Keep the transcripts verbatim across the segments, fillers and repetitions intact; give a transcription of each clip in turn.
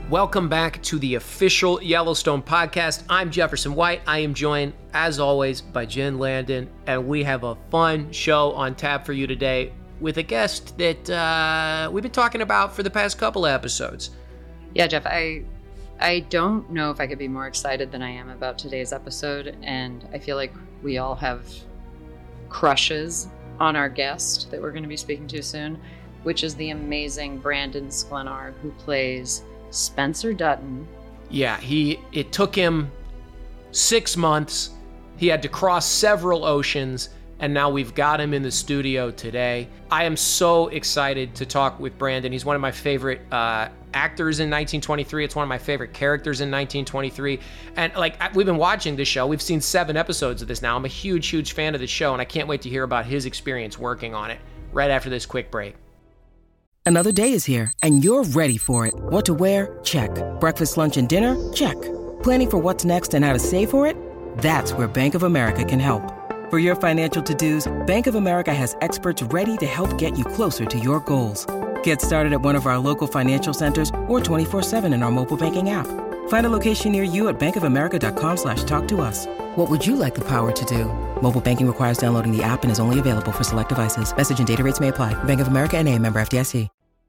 Welcome back to the official Yellowstone podcast. I'm Jefferson White. I am joined, as always, by Jen Landon, and we have a fun show on tap for you today with a guest that uh, we've been talking about for the past couple of episodes. Yeah, Jeff, I I don't know if I could be more excited than I am about today's episode, and I feel like we all have crushes on our guest that we're going to be speaking to soon, which is the amazing Brandon Sklenar, who plays Spencer Dutton. Yeah, he it took him six months. He had to cross several oceans, and now we've got him in the studio today. I am so excited to talk with Brandon. He's one of my favorite uh, actors in nineteen twenty-three. It's one of my favorite characters in nineteen twenty-three. And like we've been watching this show. We've seen seven episodes of this now. I'm a huge, huge fan of the show, and I can't wait to hear about his experience working on it right after this quick break. Another day is here, and you're ready for it. What to wear? Check. Breakfast, lunch, and dinner? Check. Planning for what's next and how to save for it? That's where Bank of America can help. For your financial to-dos, Bank of America has experts ready to help get you closer to your goals. Get started at one of our local financial centers or twenty-four seven in our mobile banking app. Find a location near you at bankofamerica.com slash talk to us. What would you like the power to do? Mobile banking requires downloading the app and is only available for select devices. Message and data rates may apply. Bank of America N A, member F D I C.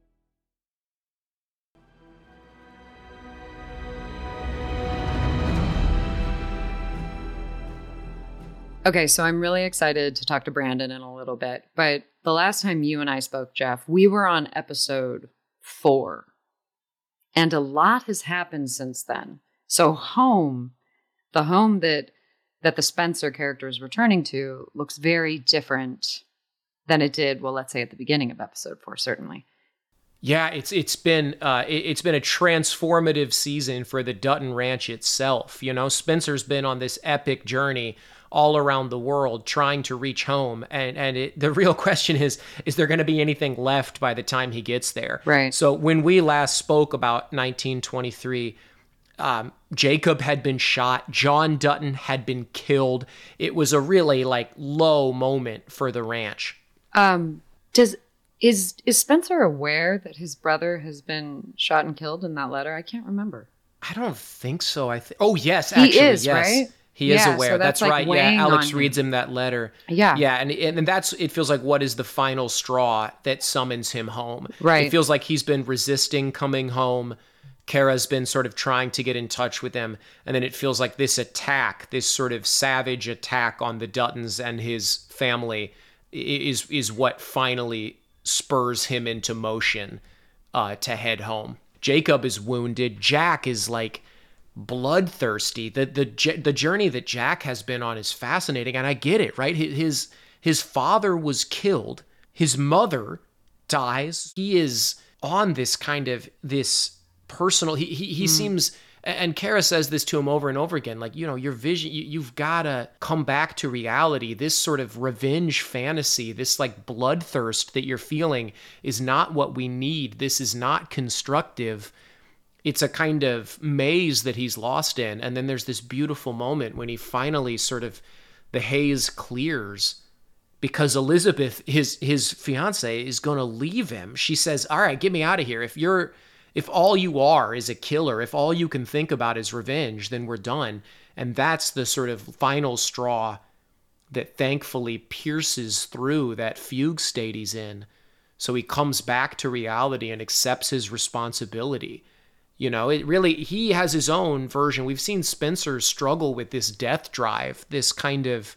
Okay, so I'm really excited to talk to Brandon in a little bit, but the last time you and I spoke, Jeff, we were on episode four, and a lot has happened since then. So home, the home that that the Spencer character is returning to, looks very different than it did, well, let's say at the beginning of episode four, certainly. Yeah, it's it's been uh, it, it's been a transformative season for the Dutton Ranch itself. You know, Spencer's been on this epic journey all around the world trying to reach home, and and it, the real question is: is there going to be anything left by the time he gets there? Right. So when we last spoke about nineteen twenty-three, um, Jacob had been shot, John Dutton had been killed. It was a really like low moment for the ranch. Um, does. Is is Spencer aware that his brother has been shot and killed in that letter? I can't remember. I don't think so. I think. Oh yes, actually, he is, yes. right? He is yeah, aware. So that's, that's like right. Yeah, Alex him. reads him that letter. Yeah, yeah, and and that's it. Feels like what is the final straw that summons him home? Right. It feels like he's been resisting coming home. Kara's been sort of trying to get in touch with him, and then it feels like this attack, this sort of savage attack on the Duttons and his family, is is what finally spurs him into motion uh, to head home. Jacob is wounded. Jack is like bloodthirsty. The the the journey that Jack has been on is fascinating, and I get it, right? His his father was killed. His mother dies. He is on this kind of this personal. He he, he mm. seems. And Kara says this to him over and over again, like, you know, your vision, you, you've got to come back to reality. This sort of revenge fantasy, this like bloodthirst that you're feeling is not what we need. This is not constructive. It's a kind of maze that he's lost in. And then there's this beautiful moment when he finally sort of, the haze clears because Elizabeth, his, his fiance, is going to leave him. She says, all right, get me out of here. If you're, If all you are is a killer, if all you can think about is revenge, then we're done. And that's the sort of final straw that thankfully pierces through that fugue state he's in. So he comes back to reality and accepts his responsibility. You know, it really, he has his own version. We've seen Spencer struggle with this death drive, this kind of,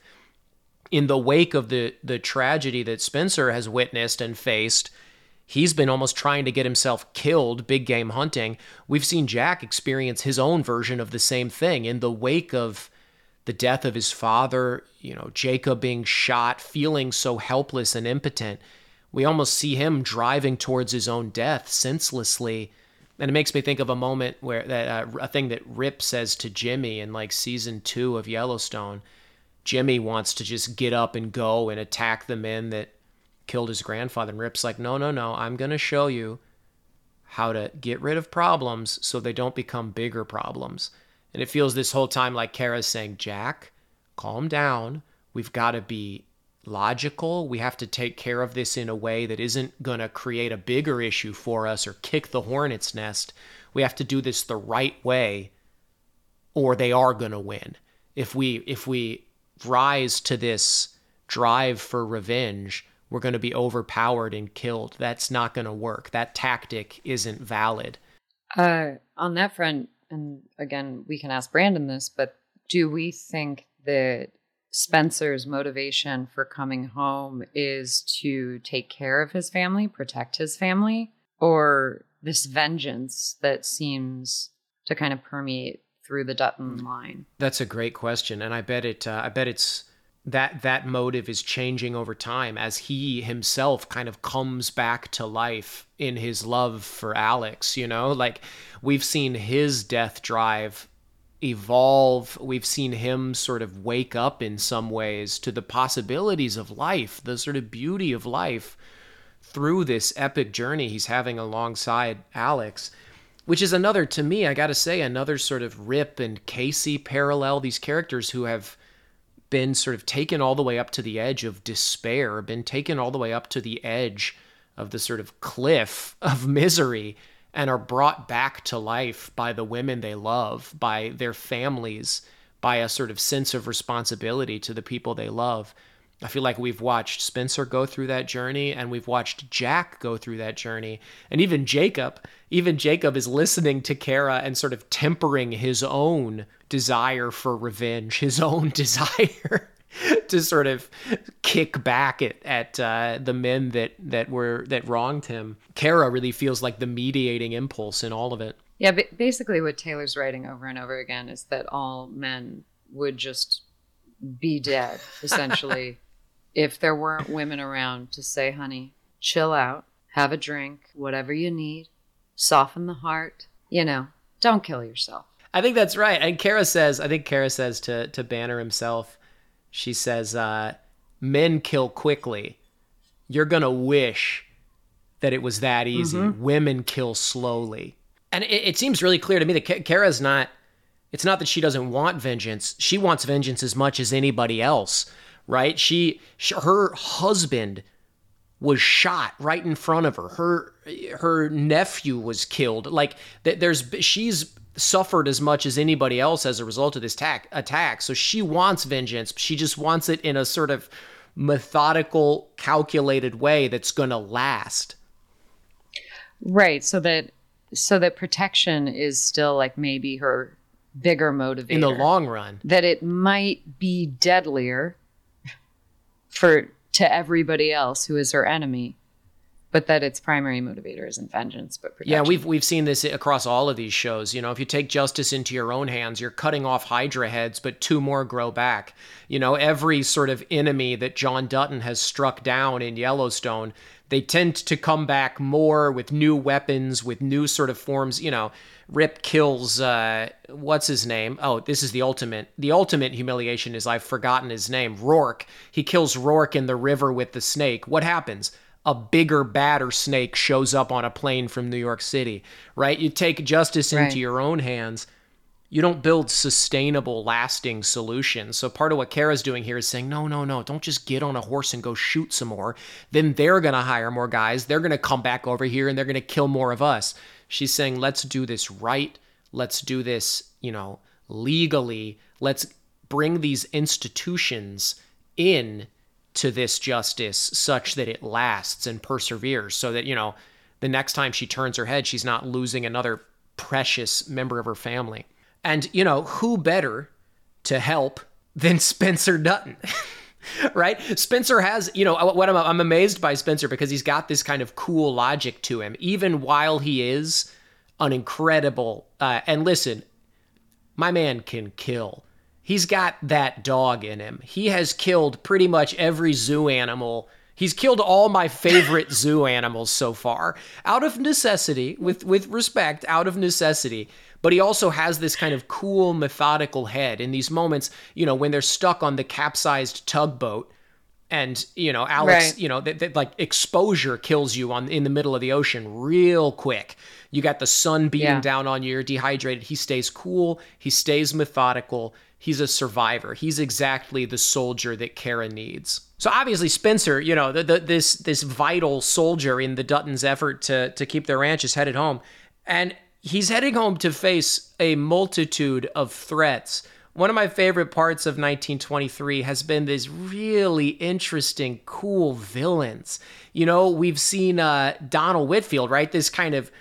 in the wake of the the tragedy that Spencer has witnessed and faced, he's been almost trying to get himself killed, big game hunting. We've seen Jack experience his own version of the same thing in the wake of the death of his father, you know, Jacob being shot, feeling so helpless and impotent. We almost see him driving towards his own death senselessly. And it makes me think of a moment where that uh, a thing that Rip says to Jimmy in like season two of Yellowstone. Jimmy wants to just get up and go and attack the men that killed his grandfather, and Rip's like, no, no, no, I'm going to show you how to get rid of problems so they don't become bigger problems. And it feels this whole time like Kara's saying, Jack, calm down. We've got to be logical. We have to take care of this in a way that isn't going to create a bigger issue for us or kick the hornet's nest. We have to do this the right way, or they are going to win. If we if we rise to this drive for revenge, we're going to be overpowered and killed. That's not going to work. That tactic isn't valid. Uh, on that front, and again, we can ask Brandon this, but do we think that Spencer's motivation for coming home is to take care of his family, protect his family, or this vengeance that seems to kind of permeate through the Dutton line? That's a great question, and I bet it. Uh, I bet it's that that motive is changing over time as he himself kind of comes back to life in his love for Alex. You know, like we've seen his death drive evolve. We've seen him sort of wake up in some ways to the possibilities of life, the sort of beauty of life through this epic journey he's having alongside Alex, which is another, to me, I got to say, another sort of Rip and Casey parallel, these characters who have been sort of taken all the way up to the edge of despair, been taken all the way up to the edge of the sort of cliff of misery, and are brought back to life by the women they love, by their families, by a sort of sense of responsibility to the people they love. I feel like we've watched Spencer go through that journey, and we've watched Jack go through that journey. And even Jacob, even Jacob is listening to Kara and sort of tempering his own desire for revenge, his own desire to sort of kick back at, at uh, the men that, that were, that wronged him. Kara really feels like the mediating impulse in all of it. Yeah, but basically what Taylor's writing over and over again is that all men would just be dead, essentially, if there weren't women around to say, honey, chill out, have a drink, whatever you need, soften the heart, you know, don't kill yourself. I think that's right. And Kara says, I think Kara says to, to Banner himself, she says, uh, men kill quickly. You're going to wish that it was that easy. Mm-hmm. Women kill slowly. And it, it seems really clear to me that Kara's not, it's not that she doesn't want vengeance. She wants vengeance as much as anybody else, right? She, she her husband was shot right in front of her. Her, her nephew was killed. Like there's, she's suffered as much as anybody else as a result of this attack, attack. So she wants vengeance. She just wants it in a sort of methodical, calculated way that's going to last. Right. So that, so that protection is still like maybe her bigger motivator. In the long run. That it might be deadlier for, to everybody else who is her enemy, but that its primary motivator isn't vengeance, but protection. Yeah, we've we've seen this across all of these shows. You know, if you take justice into your own hands, you're cutting off Hydra heads, but two more grow back. You know, every sort of enemy that John Dutton has struck down in Yellowstone, they tend to come back more with new weapons, with new sort of forms. You know, Rip kills, uh, what's his name? Oh, this is the ultimate. The ultimate humiliation is I've forgotten his name. Rourke. He kills Rourke in the river with the snake. What happens? A bigger, badder snake shows up on a plane from New York City, right? You take justice into right. your own hands. You don't build sustainable, lasting solutions. So part of what Kara's doing here is saying, no, no, no, don't just get on a horse and go shoot some more. Then they're going to hire more guys. They're going to come back over here and they're going to kill more of us. She's saying, let's do this right. Let's do this, you know, legally. Let's bring these institutions in to this justice such that it lasts and perseveres so that, you know, the next time she turns her head, she's not losing another precious member of her family. And, you know, who better to help than Spencer Dutton, right? Spencer has, you know, what I'm, I'm amazed by Spencer because he's got this kind of cool logic to him, even while he is an incredible, uh, and listen, my man can kill. He's got that dog in him. He has killed pretty much every zoo animal. He's killed all my favorite zoo animals so far, out of necessity, with, with respect, out of necessity. But he also has this kind of cool, methodical head in these moments, you know, when they're stuck on the capsized tugboat and, you know, Alex, right. you know, that, that like exposure kills you on in the middle of the ocean real quick. You got the sun beating yeah. down on you, you're dehydrated. He stays cool. He stays methodical. He's a survivor. He's exactly the soldier that Kara needs. So obviously Spencer, you know, the, the, this this vital soldier in the Duttons' effort to to keep their ranch is headed home, and he's heading home to face a multitude of threats. One of my favorite parts of nineteen twenty-three has been this really interesting, cool villains. You know, we've seen uh, Donald Whitfield, right? This kind of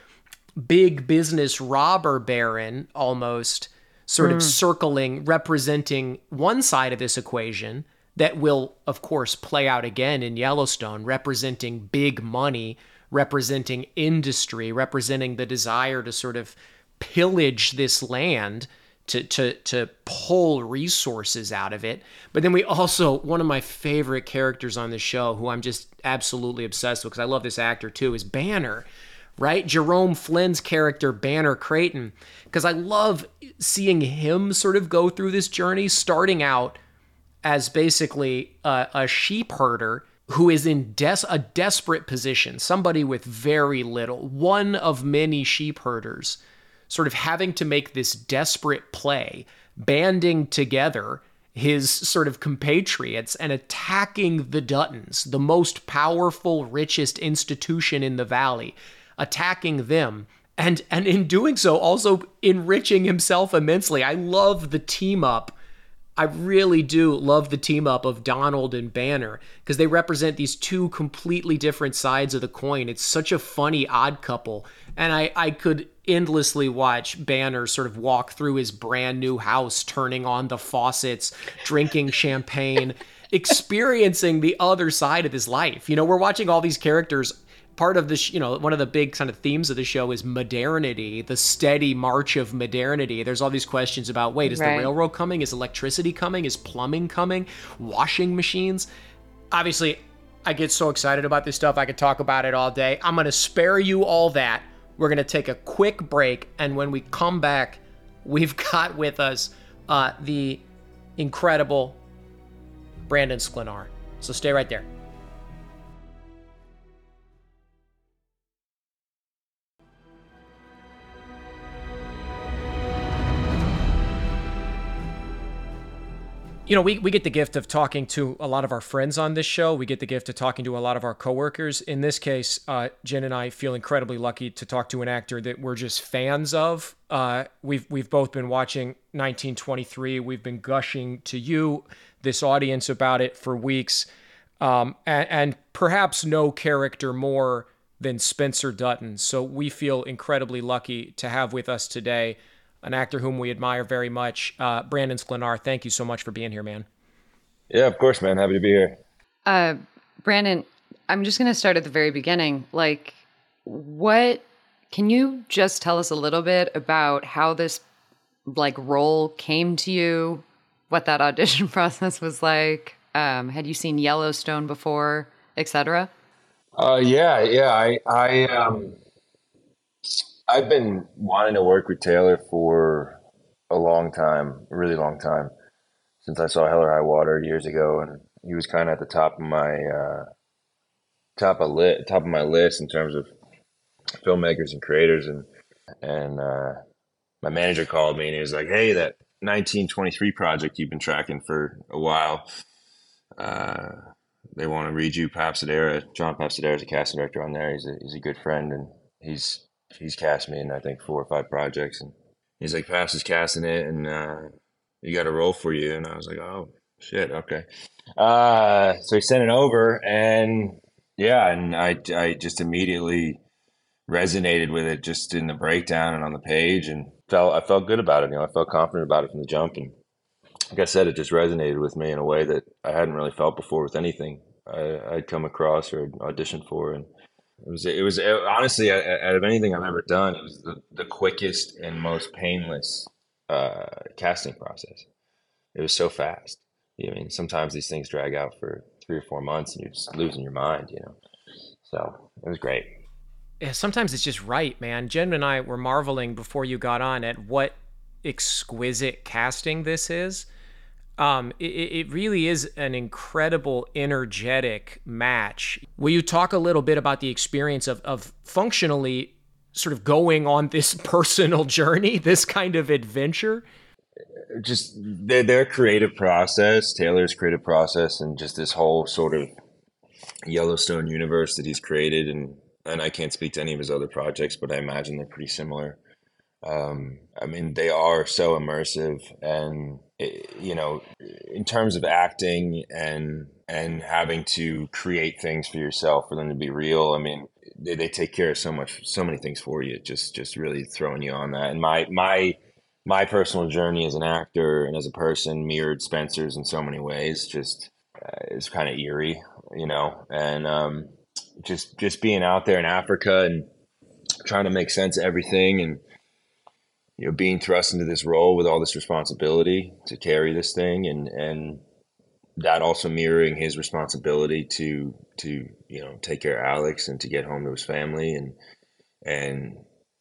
big business robber baron, almost sort mm. of circling, representing one side of this equation. That will, of course, play out again in Yellowstone, representing big money, representing industry, representing the desire to sort of pillage this land, to to to pull resources out of it. But then we also, one of my favorite characters on the show, who I'm just absolutely obsessed with, because I love this actor too, is Banner, right? Jerome Flynn's character, Banner Creighton, because I love seeing him sort of go through this journey, starting out as basically a, a sheep herder who is in des- a desperate position, somebody with very little, one of many sheep herders, sort of having to make this desperate play, banding together his sort of compatriots and attacking the Duttons, the most powerful, richest institution in the valley, attacking them. And, and in doing so, also enriching himself immensely. I love the team up. I really do love the team up of Donald and Banner, because they represent these two completely different sides of the coin. It's such a funny odd couple. And I, I could endlessly watch Banner sort of walk through his brand new house, turning on the faucets, drinking champagne, experiencing the other side of his life. You know, we're watching all these characters. Part of this, you know, one of the big kind of themes of the show is modernity, the steady march of modernity. There's all these questions about, wait, is right. the railroad coming? Is electricity coming? Is plumbing coming? Washing machines? Obviously, I get so excited about this stuff. I could talk about it all day. I'm going to spare you all that. We're going to take a quick break. And when we come back, we've got with us uh, the incredible Brandon Sklenar. So stay right there. You know, we, we get the gift of talking to a lot of our friends on this show. We get the gift of talking to a lot of our coworkers. In this case, uh, Jen and I feel incredibly lucky to talk to an actor that we're just fans of. Uh, we've we've both been watching nineteen twenty-three. We've been gushing to you, this audience, about it for weeks. Um, and, and perhaps no character more than Spencer Dutton. So we feel incredibly lucky to have with us today an actor whom we admire very much. Uh, Brandon Sklenar, thank you so much for being here, man. Yeah, of course, man. Happy to be here. Uh, Brandon, I'm just going to start at the very beginning. Like, what, can you just tell us a little bit about how this, like, role came to you, what that audition process was like? Um, had you seen Yellowstone before, et cetera? Uh, yeah, yeah. I, I, um, I've been wanting to work with Taylor for a long time, a really long time, since I saw Hell or High Water years ago, and he was kind of at the top of my uh, top of lit, top of my list in terms of filmmakers and creators. And and uh, my manager called me and he was like, "Hey, that nineteen twenty-three project you've been tracking for a while, uh, they want to read you. Papsadera, John Papsadera is a casting director on there. He's a he's a good friend, and he's he's cast me in I think four or five projects, and he's like, Paps is casting it, and uh, you got a role for you." And I was like, "Oh shit, okay." Uh, so he sent it over, and yeah, and I I just immediately resonated with it, just in the breakdown and on the page, and felt I felt good about it. You know, I felt confident about it from the jump, and like I said, it just resonated with me in a way that I hadn't really felt before with anything I, I'd come across or auditioned for. And It was, it was it, honestly, out of anything I've ever done, it was the, the quickest and most painless uh, casting process. It was so fast. I mean, sometimes these things drag out for three or four months and you're just losing your mind, you know? So it was great. Yeah, sometimes it's just right, man. Jen and I were marveling before you got on at what exquisite casting this is. Um, it, it really is an incredible, energetic match. Will you talk a little bit about the experience of, of functionally sort of going on this personal journey, this kind of adventure? just their, their creative process, Taylor's creative process, and just this whole sort of Yellowstone universe that he's created. And, and I can't speak to any of his other projects, but I imagine they're pretty similar. Um, I mean, they are so immersive, and it, you know, in terms of acting and and having to create things for yourself for them to be real. I mean, they, they take care of so much, so many things for you. Just just really throwing you on that. And my my my personal journey as an actor and as a person mirrored Spencer's in so many ways. Just uh, it's kind of eerie, you know, and um, just just being out there in Africa and trying to make sense of everything, and you know, being thrust into this role with all this responsibility to carry this thing, and and that also mirroring his responsibility to to you know take care of Alex and to get home to his family, and and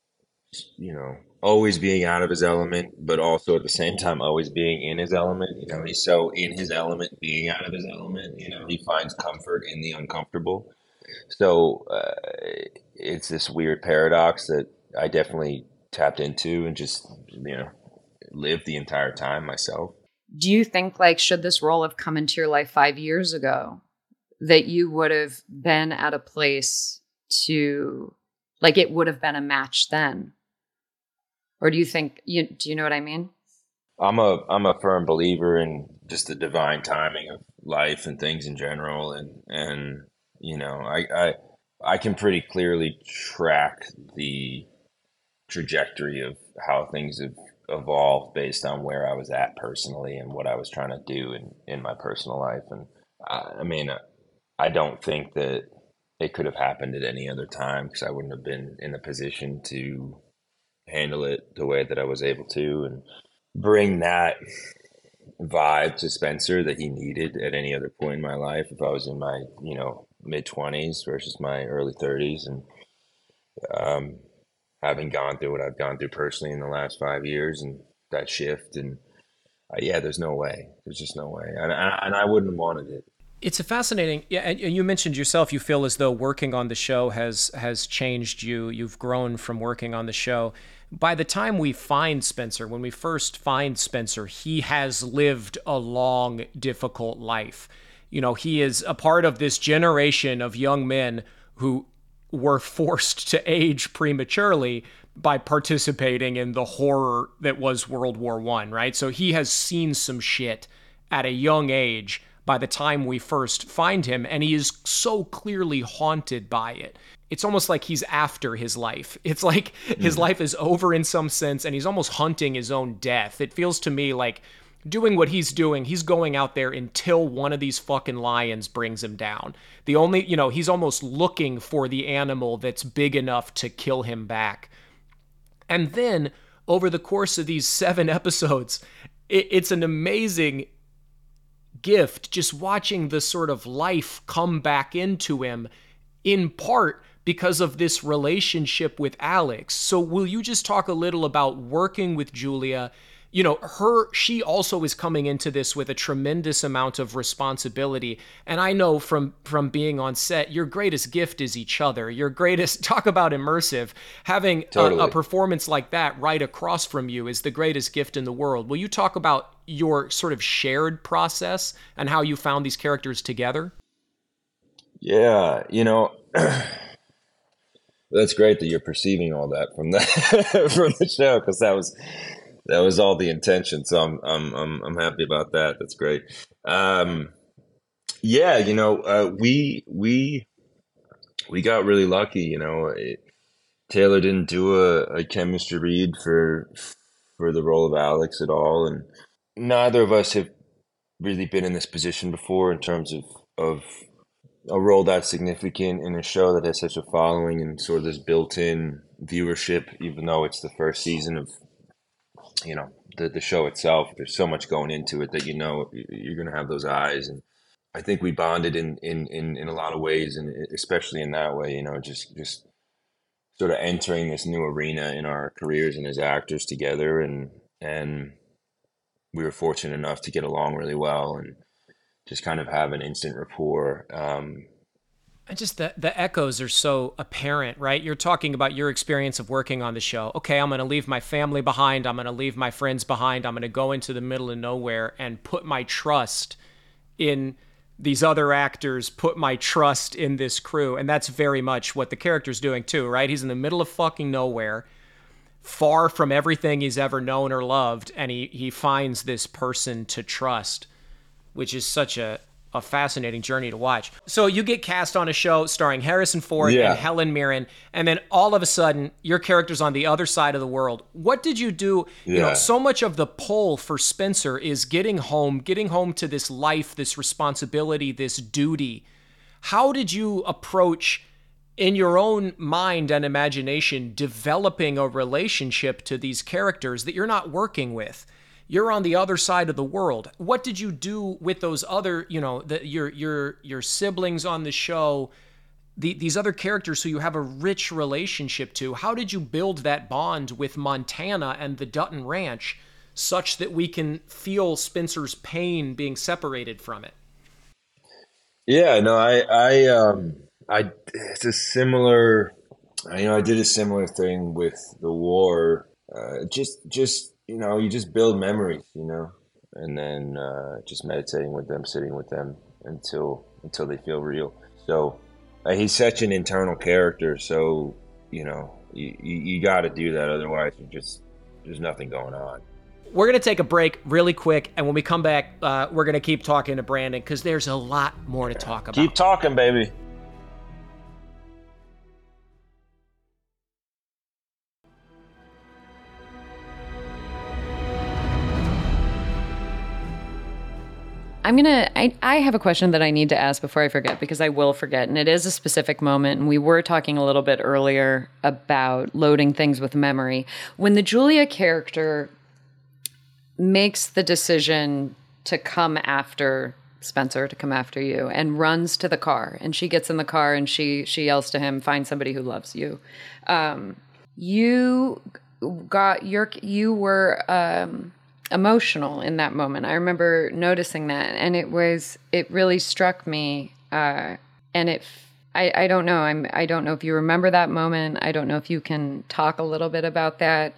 you know always being out of his element, but also at the same time always being in his element. You know, he's so in his element, being out of his element. You know, he finds comfort in the uncomfortable. So uh, it's this weird paradox that I definitely tapped into and just, you know, lived the entire time myself. Do you think, like, should this role have come into your life five years ago, that you would have been at a place to, like, it would have been a match then? Or do you think, you, do you know what I mean? I'm a, I'm a firm believer in just the divine timing of life and things in general. And, and, you know, I, I, I can pretty clearly track the trajectory of how things have evolved based on where I was at personally and what I was trying to do in, in my personal life. And I, I mean, I don't think that it could have happened at any other time, because I wouldn't have been in a position to handle it the way that I was able to and bring that vibe to Spencer that he needed at any other point in my life. If I was in my, you know, mid twenties versus my early thirties, and, um, having gone through what I've gone through personally in the last five years and that shift. And uh, yeah, there's no way. There's just no way. And, and I wouldn't have wanted it. It's a fascinating, yeah. And you mentioned yourself, you feel as though working on the show has has changed you. You've grown from working on the show. By the time we find Spencer, when we first find Spencer, he has lived a long, difficult life. You know, he is a part of this generation of young men who were forced to age prematurely by participating in the horror that was World War One, right? So he has seen some shit at a young age by the time we first find him, and he is so clearly haunted by it. It's almost like he's after his life. It's like his mm. life is over in some sense, and he's almost hunting his own death. It feels to me like doing what he's doing, he's going out there until one of these fucking lions brings him down. The only, you know, he's almost looking for the animal that's big enough to kill him back. And then over the course of these seven episodes, it, it's an amazing gift just watching the sort of life come back into him, in part because of this relationship with Alex. So will you just talk a little about working with Julia? You know, her, she also is coming into this with a tremendous amount of responsibility. And I know from, from being on set, your greatest gift is each other. Your greatest, talk about immersive. Having totally. a, a performance like that right across from you is the greatest gift in the world. Will you talk about your sort of shared process and how you found these characters together? Yeah, you know, that's great that you're perceiving all that from the, from the show, because that was... That was all the intention, so I'm I'm I'm I'm happy about that. That's great. Um, yeah, you know, uh, we we we got really lucky. You know, it, Taylor didn't do a, a chemistry read for for the role of Alex at all, and neither of us have really been in this position before in terms of of a role that's significant in a show that has such a following and sort of this built-in viewership. Even though it's the first season of, you know, the the show itself, there's so much going into it that, you know, you're going to have those eyes. And I think we bonded in, in, in, in a lot of ways, and especially in that way, you know, just, just sort of entering this new arena in our careers and as actors together. And, and we were fortunate enough to get along really well and just kind of have an instant rapport. Um, I just the the echoes are so apparent, right? You're talking about your experience of working on the show. Okay, I'm going to leave my family behind. I'm going to leave my friends behind. I'm going to go into the middle of nowhere and put my trust in these other actors, put my trust in this crew. And that's very much what the character's doing too, right? He's in the middle of fucking nowhere, far from everything he's ever known or loved, and he he finds this person to trust, which is such a a fascinating journey to watch. So you get cast on a show starring Harrison Ford Yeah. and Helen Mirren, and then all of a sudden your character's on the other side of the world. What did you do? You know, Yeah. so much of the pull for Spencer is getting home, getting home to this life, this responsibility, this duty. How did you approach, in your own mind and imagination, developing a relationship to these characters that you're not working with? You're on the other side of the world. What did you do with those other, you know, the, your your your siblings on the show, the, these other characters who you have a rich relationship to? How did you build that bond with Montana and the Dutton Ranch such that we can feel Spencer's pain being separated from it? Yeah, no, I, I, um, I, it's a similar, you know, I did a similar thing with the war. Uh, just, just, you know, you just build memories, you know, and then uh, just meditating with them, sitting with them until until they feel real. So uh, he's such an internal character. So, you know, you, you, you got to do that. Otherwise, you just there's nothing going on. We're going to take a break really quick. And when we come back, uh, we're going to keep talking to Brandon because there's a lot more to talk about. Keep talking, baby. I'm gonna. I, I have a question that I need to ask before I forget, because I will forget, and it is a specific moment. And we were talking a little bit earlier about loading things with memory. When the Julia character makes the decision to come after Spencer, to come after you, and runs to the car, and she gets in the car and she she yells to him, "Find somebody who loves you." Um, you got your you were. Um, emotional in that moment. I remember noticing that, and it was it really struck me. Uh, and it, I, I don't know. I'm I don't know if you remember that moment. I don't know if you can talk a little bit about that.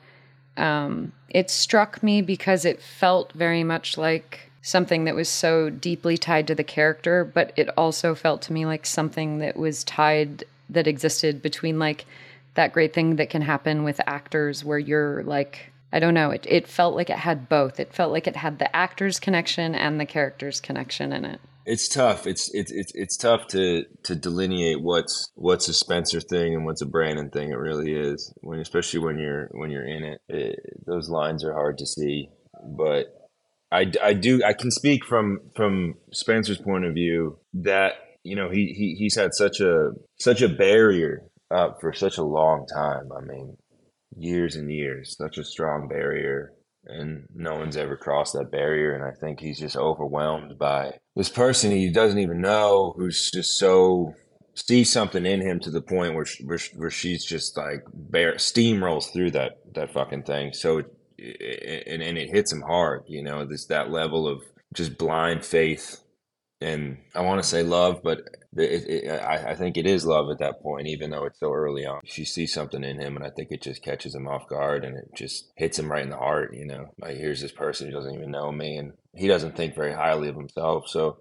Um, it struck me because it felt very much like something that was so deeply tied to the character, but it also felt to me like something that was tied that existed between like that great thing that can happen with actors where you're like, I don't know. It it felt like it had both. It felt like it had the actor's connection and the character's connection in it. It's tough. It's it's it's it's tough to to delineate what's what's a Spencer thing and what's a Brandon thing. It really is. When especially when you're when you're in it, it those lines are hard to see. But I, I do I can speak from from Spencer's point of view that you know he, he he's had such a such a barrier up for such a long time. I mean, years and years, such a strong barrier, and no one's ever crossed that barrier. And I think he's just overwhelmed by this person he doesn't even know, who's just so sees something in him to the point where she, where, where she's just like bare steamrolls through that that fucking thing. So it, it, and and it hits him hard, you know, this that level of just blind faith. And I want to say love, but it, it, I, I think it is love at that point, even though it's so early on. She sees something in him, and I think it just catches him off guard, and it just hits him right in the heart, you know. Like, here's this person who doesn't even know me, and he doesn't think very highly of himself. So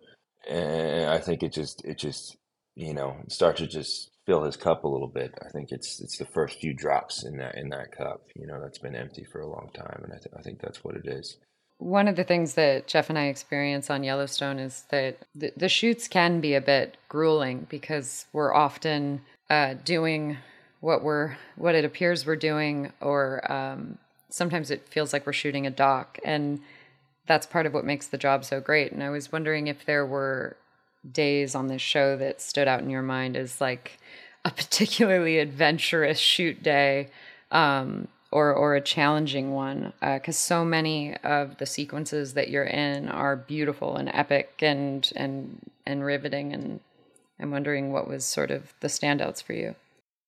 and I think it just, it just, you know, starts to just fill his cup a little bit. I think it's it's the first few drops in that in that cup, you know, that's been empty for a long time, and I, th- I think that's what it is. One of the things that Jeff and I experience on Yellowstone is that the, the shoots can be a bit grueling because we're often uh, doing what we're what it appears we're doing, or um, sometimes it feels like we're shooting a doc, and that's part of what makes the job so great. And I was wondering if there were days on this show that stood out in your mind as like a particularly adventurous shoot day. Um, or or a challenging one, because uh, so many of the sequences that you're in are beautiful and epic and and and riveting, and I'm wondering what was sort of the standouts for you.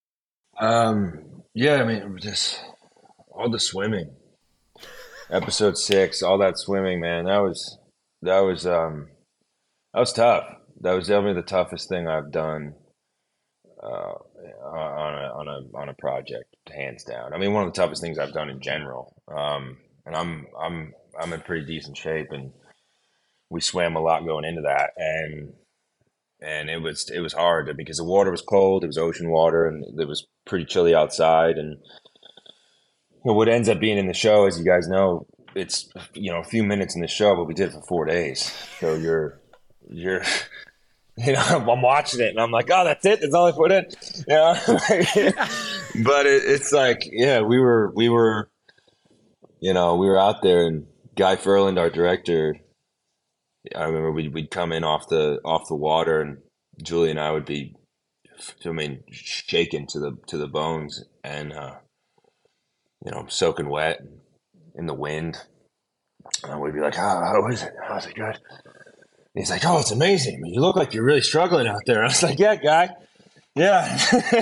Um, yeah, I mean, just all the swimming. Episode six, all that swimming, man, that was that was um that was tough. That was definitely the toughest thing I've done uh, on a on a on a project, hands down. I mean, one of the toughest things I've done in general. Um, and I'm I'm I'm in pretty decent shape, and we swam a lot going into that, and and it was it was hard because the water was cold. It was ocean water, and it was pretty chilly outside. And you know, what ends up being in the show, as you guys know, it's you know a few minutes in the show, but we did it for four days. So you're you're you know I'm watching it, and I'm like, oh, that's it. That's all I put in. You know? But it, it's like, yeah, we were we were you know we were out there, and Guy Ferland, our director, I remember we'd, we'd come in off the off the water, and Julie and I would be, I mean, shaken to the to the bones, and uh, you know, soaking wet in the wind. And we'd be like, "How how is it? How's it good?" And he's like, "Oh, it's amazing. I mean, you look like you're really struggling out there." I was like, "Yeah, Guy. Yeah,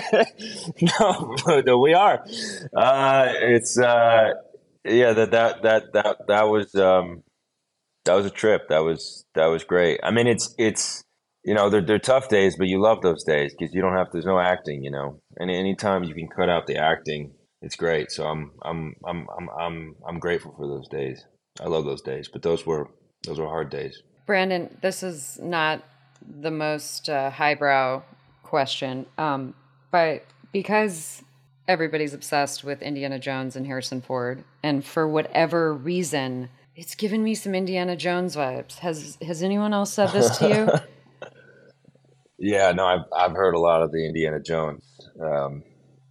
no, no, we are. Uh, it's uh, yeah, that that that that that was." Um, That was a trip. That was that was great. I mean, it's it's you know they're they're tough days, but you love those days because you don't have there's no acting, you know. And anytime you can cut out the acting, it's great. So I'm I'm I'm I'm I'm I'm grateful for those days. I love those days, but those were those were hard days. Brandon, this is not the most uh, highbrow question, um, but because everybody's obsessed with Indiana Jones and Harrison Ford, and for whatever reason, it's given me some Indiana Jones vibes. Has Has anyone else said this to you? Yeah, no, I've I've heard a lot of the Indiana Jones um,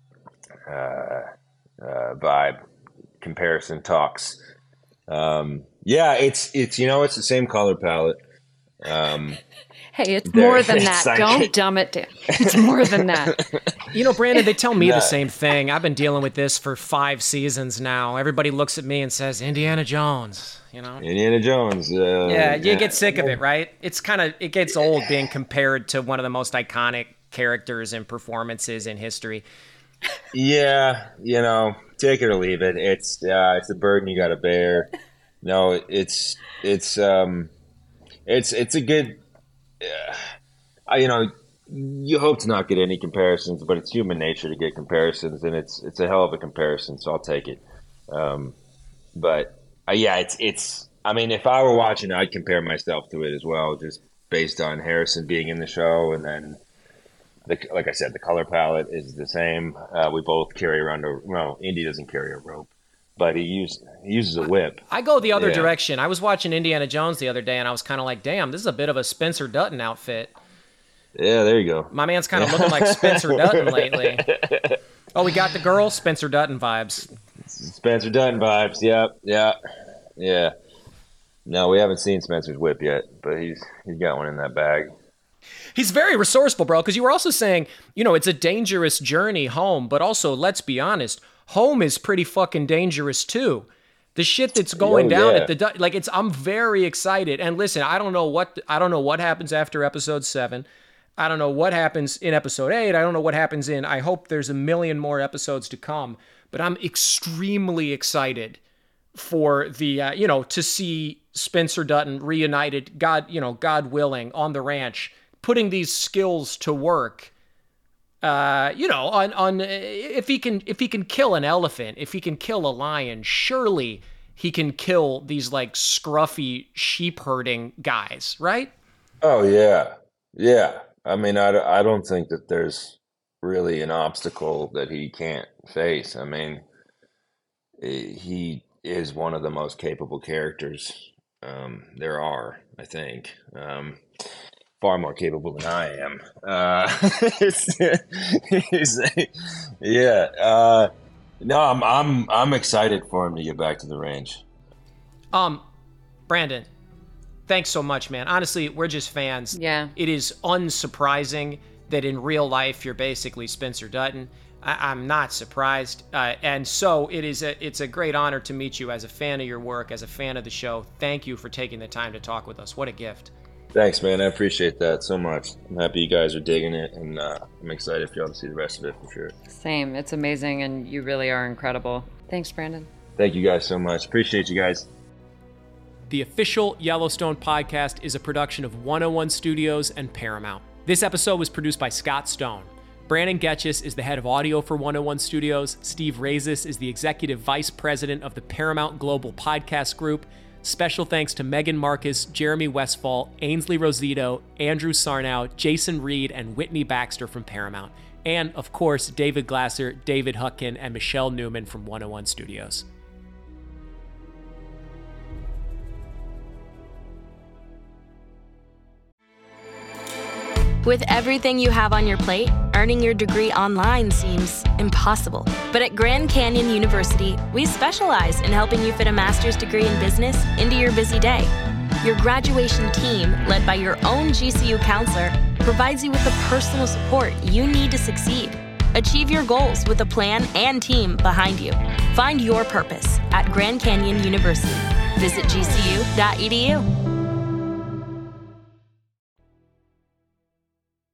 uh, uh, vibe comparison talks. Um, yeah, it's it's you know it's the same color palette. Um, hey, it's more than that. Like, don't dumb it down. It's more than that. You know, Brandon, they tell me no. the same thing. I've been dealing with this for five seasons now. Everybody looks at me and says, Indiana Jones, you know? Indiana Jones. Uh, yeah, you yeah. get sick of it, right? It's kind of, it gets old being compared to one of the most iconic characters and performances in history. Yeah, you know, take it or leave it. It's, uh, it's a burden you got to bear. No, it's, it's, um, it's, it's a good, uh, you know, you hope to not get any comparisons, but it's human nature to get comparisons, and it's it's a hell of a comparison, so I'll take it. Um, but uh, yeah, it's it's. I mean, if I were watching, I'd compare myself to it as well, just based on Harrison being in the show, and then, the, like I said, the color palette is the same. Uh, we both carry around a well, Indy doesn't carry a rope, but he uses he uses a whip. I go the other yeah. direction. I was watching Indiana Jones the other day, and I was kind of like, damn, this is a bit of a Spencer Dutton outfit. Yeah, there you go. My man's kind of looking like Spencer Dutton lately. Oh, we got the girl, Spencer Dutton vibes. Spencer Dutton vibes. Yeah, yeah, yeah. No, we haven't seen Spencer's whip yet, but he's he's got one in that bag. He's very resourceful, bro, because you were also saying, you know, it's a dangerous journey home, but also, let's be honest, home is pretty fucking dangerous too. The shit that's going oh, down yeah. at the like, it's. I'm very excited. And listen, I don't know what I don't know what happens after episode seven. I don't know what happens in episode eight. I don't know what happens in, I hope there's a million more episodes to come, but I'm extremely excited for the, uh, you know, to see Spencer Dutton reunited, God, you know, God willing, on the ranch, putting these skills to work, uh, you know, on, on, if he can, if he can kill an elephant, if he can kill a lion, surely he can kill these like scruffy sheep herding guys, right? Oh yeah. Yeah. I mean, I, I don't think that there's really an obstacle that he can't face. I mean, he is one of the most capable characters um, there are, I think. Um, far more capable than I am. Uh, he's, yeah. Uh, no, I'm I'm I'm excited for him to get back to the range. Um, Brandon, thanks so much, man. Honestly, we're just fans. Yeah. It is unsurprising that in real life you're basically Spencer Dutton. I- I'm not surprised. Uh, and so it is a, it's a great honor to meet you as a fan of your work, as a fan of the show. Thank you for taking the time to talk with us. What a gift. Thanks, man. I appreciate that so much. I'm happy you guys are digging it, and uh, I'm excited for y'all to see the rest of it for sure. Same. It's amazing, and you really are incredible. Thanks, Brandon. Thank you guys so much. Appreciate you guys. The official Yellowstone podcast is a production of one oh one Studios and Paramount. This episode was produced by Scott Stone. Brandon Getchis is the head of audio for one oh one Studios. Steve Razis is the executive vice president of the Paramount Global Podcast Group. Special thanks to Megan Marcus, Jeremy Westfall, Ainsley Rosito, Andrew Sarnow, Jason Reed, and Whitney Baxter from Paramount. And, of course, David Glasser, David Hutkin, and Michelle Newman from one oh one Studios. With everything you have on your plate, earning your degree online seems impossible. But at Grand Canyon University, we specialize in helping you fit a master's degree in business into your busy day. Your graduation team, led by your own G C U counselor, provides you with the personal support you need to succeed. Achieve your goals with a plan and team behind you. Find your purpose at Grand Canyon University. Visit G C U dot E D U.